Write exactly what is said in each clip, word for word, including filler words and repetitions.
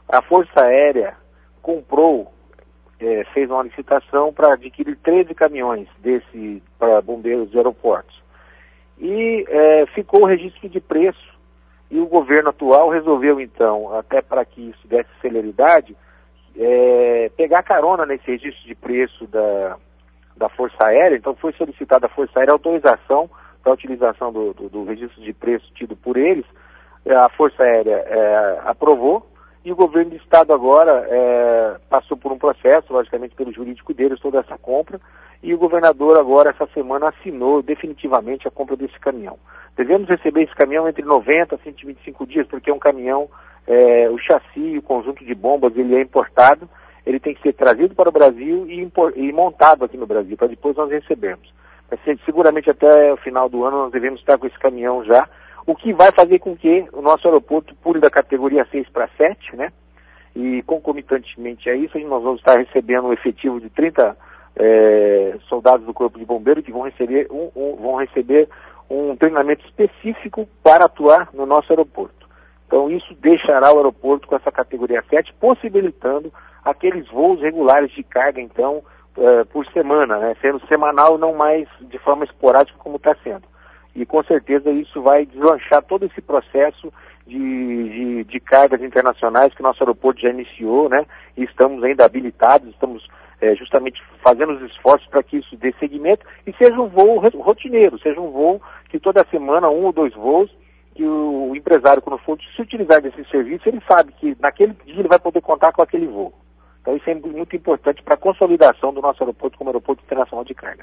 a Força Aérea comprou, é, fez uma licitação para adquirir treze caminhões desse para bombeiros de aeroportos. E é, ficou o registro de preço, e o governo atual resolveu então, até para que isso desse celeridade, é, pegar carona nesse registro de preço da, da Força Aérea. Então foi solicitada à Força Aérea autorização para a utilização do, do, do registro de preço tido por eles. A Força Aérea é, aprovou, e o governo do estado agora é, passou por um processo, logicamente pelo jurídico deles, toda essa compra, e o governador agora, essa semana, assinou definitivamente a compra desse caminhão. Devemos receber esse caminhão entre noventa a cento e vinte e cinco dias, porque é um caminhão, é, o chassi, o conjunto de bombas, ele é importado, ele tem que ser trazido para o Brasil e, impor, e montado aqui no Brasil, para depois nós recebermos. Seguramente até o final do ano nós devemos estar com esse caminhão já, o que vai fazer com que o nosso aeroporto pule da categoria seis para sete, né? E concomitantemente a isso, nós vamos estar recebendo um efetivo de trinta é, soldados do Corpo de Bombeiro que vão receber um, um, vão receber um treinamento específico para atuar no nosso aeroporto. Então isso deixará o aeroporto com essa categoria sete, possibilitando aqueles voos regulares de carga, então, é, por semana, né? Sendo semanal, não mais de forma esporádica como está sendo. E com certeza isso vai deslanchar todo esse processo de, de, de cargas internacionais que nosso aeroporto já iniciou, né? E estamos ainda habilitados, estamos é, justamente fazendo os esforços para que isso dê seguimento e seja um voo rotineiro, seja um voo que toda semana, um ou dois voos, que o empresário, quando for se utilizar desse serviço, ele sabe que naquele dia ele vai poder contar com aquele voo. Então isso é muito importante para a consolidação do nosso aeroporto como aeroporto internacional de cargas.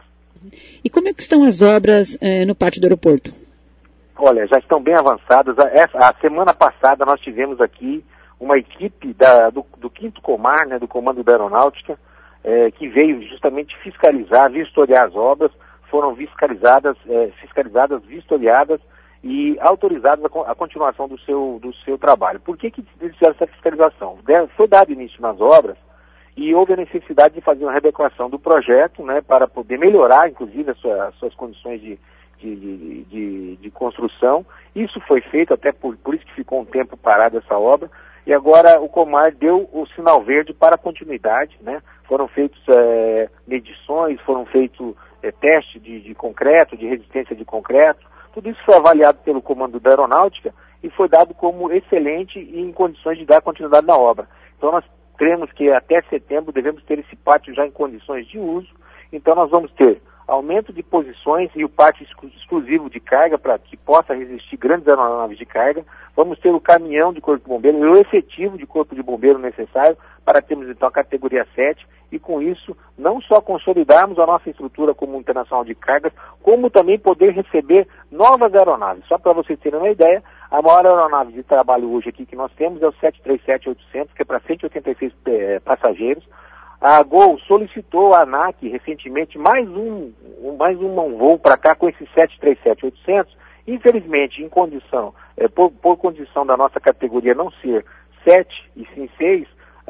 E como é que estão as obras eh, no pátio do aeroporto? Olha, já estão bem avançadas. A, essa, a semana passada nós tivemos aqui uma equipe da, do, do quinto Comar, né, do Comando da Aeronáutica, eh, que veio justamente fiscalizar, vistoriar as obras, foram fiscalizadas, eh, fiscalizadas, vistoriadas e autorizadas a, a continuação do seu, do seu trabalho. Por que que eles fizeram essa fiscalização? Foi dado início nas obras, e houve a necessidade de fazer uma readequação do projeto, né, para poder melhorar, inclusive, as suas, as suas condições de, de, de, de, de construção. Isso foi feito, até por, por isso que ficou um tempo parada essa obra, e agora o Comar deu o sinal verde para a continuidade, né? Foram feitas é, medições, foram feitos é, testes de, de concreto, de resistência de concreto. Tudo isso foi avaliado pelo Comando da Aeronáutica e foi dado como excelente e em condições de dar continuidade na obra. Então nós cremos que até setembro devemos ter esse pátio já em condições de uso. Então nós vamos ter aumento de posições e o pátio exclusivo de carga para que possa resistir grandes aeronaves de carga. Vamos ter o caminhão de Corpo de Bombeiro e o efetivo de Corpo de Bombeiro necessário para termos então a categoria sete e com isso não só consolidarmos a nossa estrutura como internacional de cargas, como também poder receber novas aeronaves. Só para vocês terem uma ideia, a maior aeronave de trabalho hoje aqui que nós temos é o sete três sete oitocentos, que é para cento e oitenta e seis eh, passageiros. A Gol solicitou à ANAC recentemente mais um, um, mais um voo para cá com esse sete três sete oitocentos. Infelizmente, em condição, eh, por, por condição da nossa categoria não ser sete e sim seis,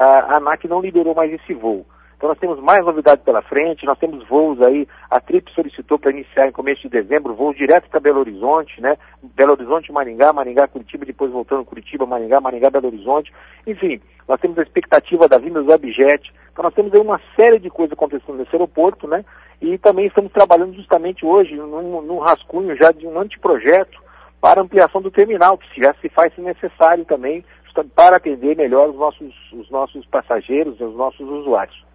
a ANAC não liberou mais esse voo. Então nós temos mais novidades pela frente, nós temos voos aí, a Trip solicitou para iniciar em começo de dezembro, voos direto para Belo Horizonte, né? Belo Horizonte, Maringá, Maringá, Curitiba, depois voltando Curitiba, Maringá, Maringá, Belo Horizonte. Enfim, nós temos a expectativa da vinda do Webjet. Então nós temos aí uma série de coisas acontecendo nesse aeroporto, né? E também estamos trabalhando justamente hoje num, num rascunho já de um anteprojeto para ampliação do terminal, que já se faz necessário também para atender melhor os nossos, os nossos passageiros e os nossos usuários.